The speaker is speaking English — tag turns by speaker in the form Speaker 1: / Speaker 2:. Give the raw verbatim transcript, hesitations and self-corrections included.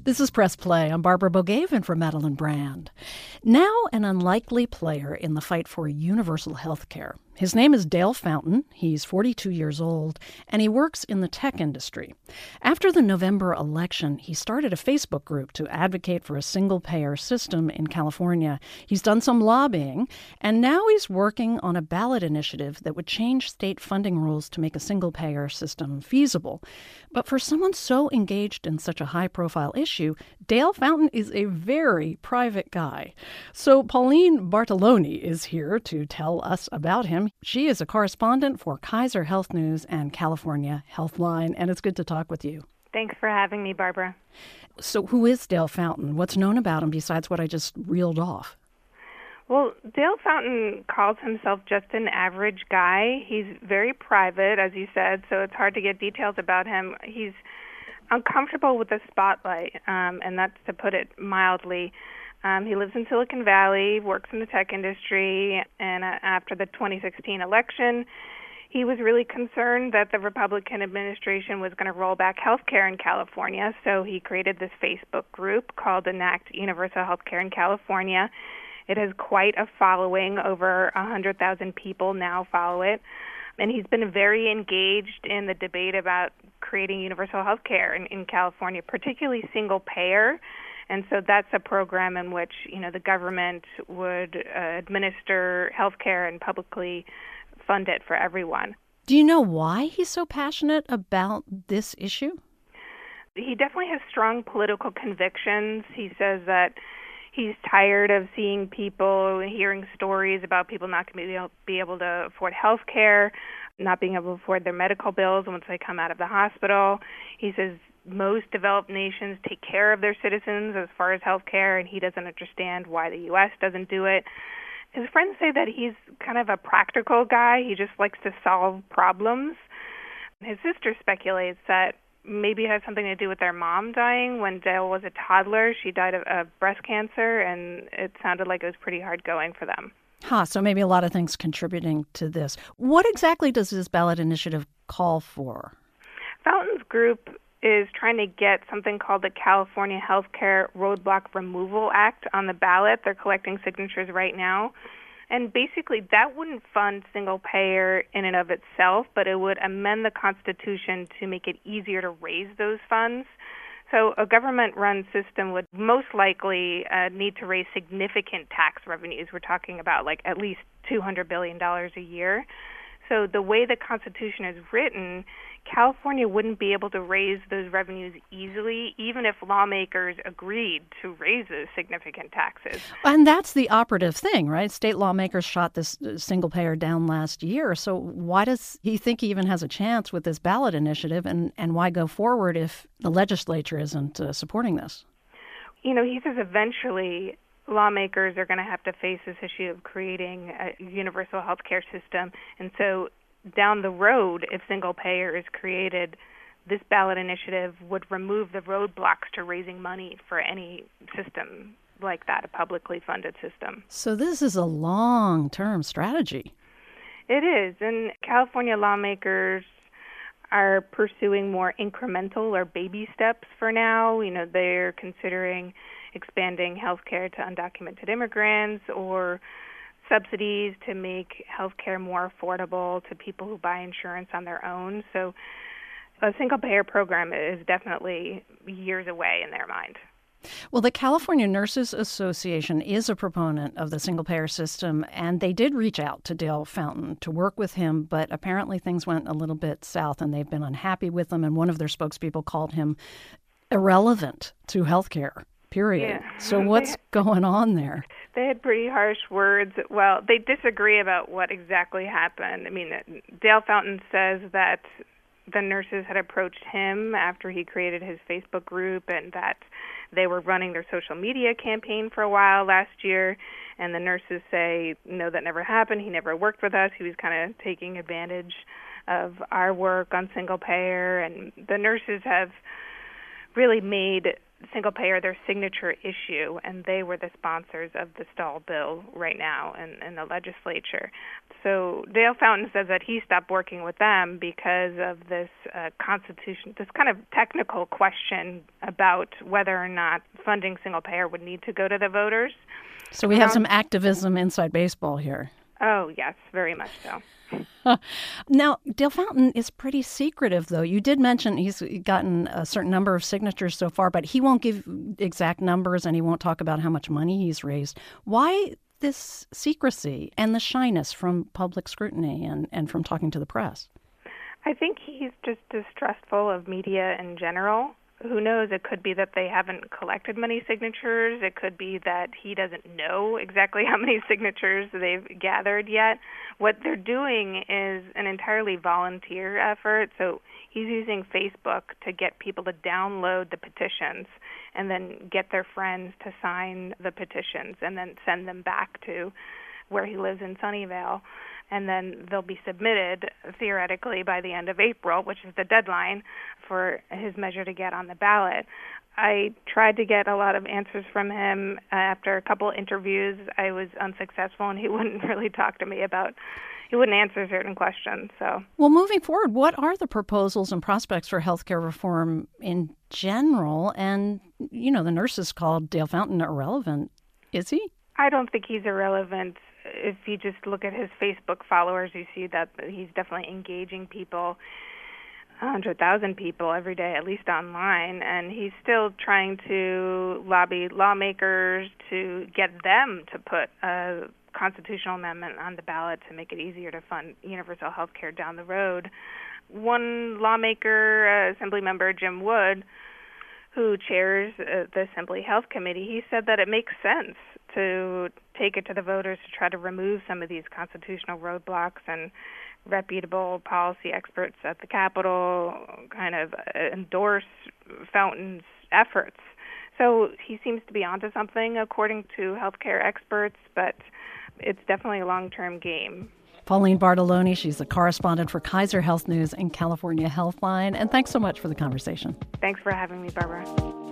Speaker 1: This is Press Play. I'm Barbara Bogavan for Madeline Brand. Now an unlikely player in the fight for universal health care. His name is Dale Fountain. He's forty-two years old, and he works in the tech industry. After the November election, he started a Facebook group to advocate for a single-payer system in California. He's done some lobbying, and now he's working on a ballot initiative that would change state funding rules to make a single-payer system feasible. But for someone so engaged in such a high-profile issue, Dale Fountain is a very private guy. So Pauline Bartoloni is here to tell us about him. She is a correspondent for Kaiser Health News and California Healthline, and it's good to talk with you.
Speaker 2: Thanks for having me, Barbara.
Speaker 1: So who is Dale Fountain? What's known about him besides what I just reeled off?
Speaker 2: Well, Dale Fountain calls himself just an average guy. He's very private, as you said, so it's hard to get details about him. He's uncomfortable with the spotlight, um, and that's to put it mildly. Um, he lives in Silicon Valley, works in the tech industry, and uh, after the twenty sixteen election, he was really concerned that the Republican administration was going to roll back health care in California, so he created this Facebook group called Enact Universal Health Care in California. It has quite a following. Over one hundred thousand people now follow it. And he's been very engaged in the debate about creating universal health care in, in California, particularly single payer. And so that's a program in which, you know, the government would uh, administer health care and publicly fund it for everyone.
Speaker 1: Do you know why he's so passionate about this issue?
Speaker 2: He definitely has strong political convictions. He says that he's tired of seeing people, hearing stories about people not going to be able to afford health care, not being able to afford their medical bills once they come out of the hospital. He says most developed nations take care of their citizens as far as health care, and he doesn't understand why the U S doesn't do it. His friends say that he's kind of a practical guy. He just likes to solve problems. His sister speculates that maybe it has something to do with their mom dying. When Dale was a toddler, she died of, of breast cancer, and it sounded like it was pretty hard going for them.
Speaker 1: Huh, so maybe a lot of things contributing to this. What exactly does this ballot initiative call for?
Speaker 2: Fountain's group is trying to get something called the California Healthcare Roadblock Removal Act on the ballot. They're collecting signatures right now. And basically, that wouldn't fund single payer in and of itself, but it would amend the Constitution to make it easier to raise those funds. So a government-run system would most likely uh, need to raise significant tax revenues. We're talking about like at least two hundred billion dollars a year. So the way the Constitution is written, California wouldn't be able to raise those revenues easily, even if lawmakers agreed to raise those significant taxes.
Speaker 1: And that's the operative thing, right? State lawmakers shot this single payer down last year. So why does he think he even has a chance with this ballot initiative, and, and why go forward if the legislature isn't uh, supporting this?
Speaker 2: You know, he says eventually lawmakers are going to have to face this issue of creating a universal health care system. And so down the road, if single payer is created, this ballot initiative would remove the roadblocks to raising money for any system like that, a publicly funded system.
Speaker 1: So this is a long-term strategy.
Speaker 2: It is. And California lawmakers are pursuing more incremental or baby steps for now. You know, they're considering expanding health care to undocumented immigrants or subsidies to make health care more affordable to people who buy insurance on their own. So a single-payer program is definitely years away in their mind.
Speaker 1: Well, the California Nurses Association is a proponent of the single-payer system, and they did reach out to Dale Fountain to work with him, but apparently things went a little bit south, and they've been unhappy with him, and one of their spokespeople called him irrelevant to health care. Period.
Speaker 2: Yeah.
Speaker 1: So what's going on there?
Speaker 2: They had pretty harsh words. Well, they disagree about what exactly happened. I mean, Dale Fountain says that the nurses had approached him after he created his Facebook group, and that they were running their social media campaign for a while last year. And the nurses say, no, that never happened. He never worked with us. He was kind of taking advantage of our work on single payer. And the nurses have really made single payer their signature issue, and they were the sponsors of the stall bill right now in, in the legislature. So Dale Fountain says that he stopped working with them because of this uh, constitution, this kind of technical question about whether or not funding single payer would need to go to the voters.
Speaker 1: So we have some activism inside baseball here.
Speaker 2: Oh, yes, very much so.
Speaker 1: Now, Dale Fountain is pretty secretive, though. You did mention he's gotten a certain number of signatures so far, but he won't give exact numbers and he won't talk about how much money he's raised. Why this secrecy and the shyness from public scrutiny and, and from talking to the press?
Speaker 2: I think he's just distrustful of media in general. Who knows? It could be that they haven't collected many signatures. It could be that he doesn't know exactly how many signatures they've gathered yet. What they're doing is an entirely volunteer effort. So he's using Facebook to get people to download the petitions and then get their friends to sign the petitions and then send them back to where he lives in Sunnyvale. And then they'll be submitted, theoretically, by the end of April, which is the deadline for his measure to get on the ballot. I tried to get a lot of answers from him. Uh, after a couple of interviews, I was unsuccessful, and he wouldn't really talk to me about, he wouldn't answer certain questions. So,
Speaker 1: well, moving forward, what are the proposals and prospects for healthcare reform in general? And, you know, the nurses called Dale Fountain irrelevant. Is he?
Speaker 2: I don't think he's irrelevant. If you just look at his Facebook followers, you see that he's definitely engaging people, one hundred thousand people every day, at least online, and he's still trying to lobby lawmakers to get them to put a constitutional amendment on the ballot to make it easier to fund universal health care down the road. One lawmaker, uh, Assembly Member Jim Wood, who chairs uh, the Assembly Health Committee, he said that it makes sense to take it to the voters to try to remove some of these constitutional roadblocks, and reputable policy experts at the Capitol kind of endorse Fountain's efforts. So he seems to be onto something, according to healthcare experts, but it's definitely a long-term game.
Speaker 1: Pauline Bartoloni, she's a correspondent for Kaiser Health News and California Healthline, and thanks so much for the conversation.
Speaker 2: Thanks for having me, Barbara.